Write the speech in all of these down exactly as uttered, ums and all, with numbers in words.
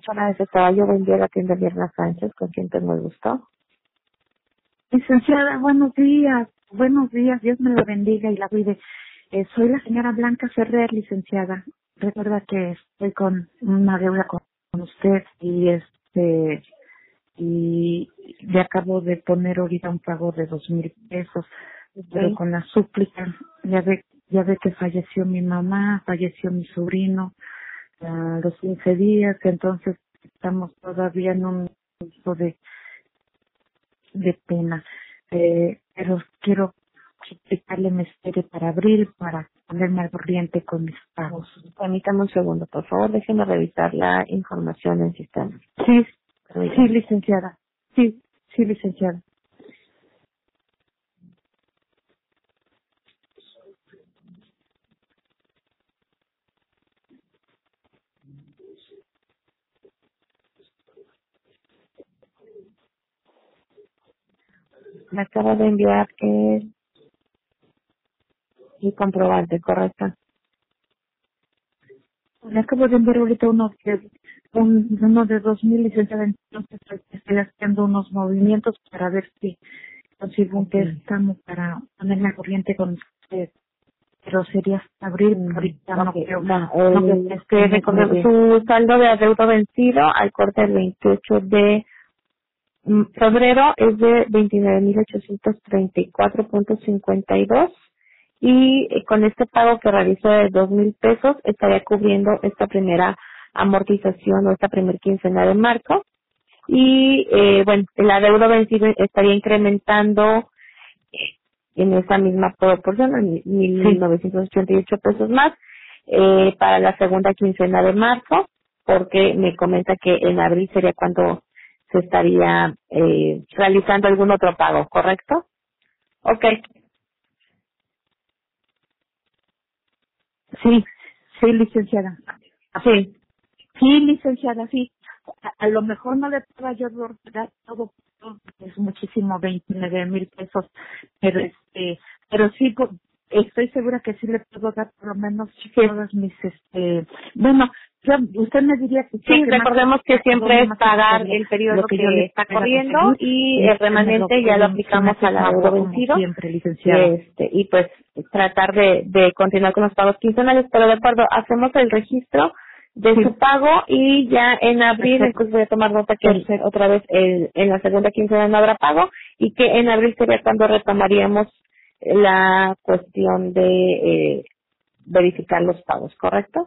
Zona de Caballo, buen día, la tienda Mirna Sánchez, con quien tengo el gusto. Licenciada, buenos días, buenos días, Dios me la bendiga y la cuide. Eh, soy la señora Blanca Ferrer, licenciada. Recuerda que estoy con una deuda con, con usted y este y le acabo de poner ahorita un pago de dos mil pesos, pero Okay. con la súplica, ya ve, ya ve que falleció mi mamá, falleció mi sobrino a los quince días, entonces estamos todavía en un punto de de pena, eh, pero quiero suplicarle me espere para abril para ponerme al corriente con mis pagos. Permítame un segundo, por favor, déjeme revisar la información en sistema. Sí, sí, Permítame. licenciada. Sí, sí, licenciada. Me acaba de enviar que y comprobante, correcto. Le acabo de enviar ahorita uno de, un, uno de dos mil, licenciada, entonces estoy haciendo unos movimientos para ver si consigo un Okay. préstamo para ponerme al corriente con usted. Pero sería hasta abril, Mm, ahorita no ok, creo, va, no creo eh, que este que mes me recordemos dé. su saldo de adeudo vencido al corte del veintiocho de mm, febrero es de veintinueve mil ochocientos treinta y cuatro punto cincuenta y dos y eh, con este pago que realizó de dos mil pesos estaría cubriendo esta primera amortización o esta primer quincena de marzo y eh, bueno, el adeudo vencido estaría incrementando en esa misma proporción, en mil Sí, novecientos ochenta y ocho pesos más, eh, para la segunda quincena de marzo, porque me comenta que en abril sería cuando se estaría eh, realizando algún otro pago, ¿correcto? Ok, sí, sí, licenciada. sí, Sí, licenciada, sí. A, a lo mejor no le puedo yo dar todo, todo, es muchísimo, veintinueve mil pesos, pero este, pero sí, po- estoy segura que sí le puedo dar por lo menos sí, todas mis, este, bueno, yo, usted me diría que lo sí, que más, recordemos que a siempre dónde es más pagar necesitaría, el lo periodo que yo que le está pueda corriendo conseguir, y y el usted me lo remanente ya lo puede, si me aplicamos hace al adeudo favor, como vencido siempre, licenciada. este y pues tratar de, de continuar con los pagos quincenales, pero de acuerdo, hacemos el registro de Sí, su pago y ya en abril, perfecto, entonces voy a tomar nota que el- perfecto. otra vez el- en la segunda quincena no habrá pago y que en abril sería cuando retomaríamos la cuestión de eh, verificar los pagos, ¿correcto?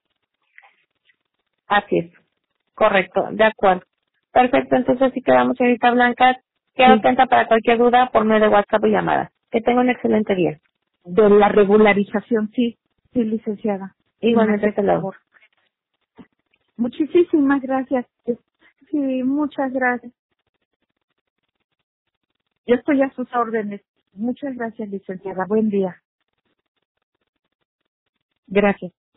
Así es, correcto, de acuerdo. Perfecto, entonces así quedamos, señorita Blanca. Quedo Sí, atenta para cualquier duda por medio de WhatsApp o llamada. Que tenga un excelente día. de la regularización, sí, sí, licenciada, sí me Igualmente, hace hasta luego. favor. Muchísimas gracias. Sí, muchas gracias. Yo estoy a sus órdenes. Muchas gracias, licenciada. Buen día. Gracias.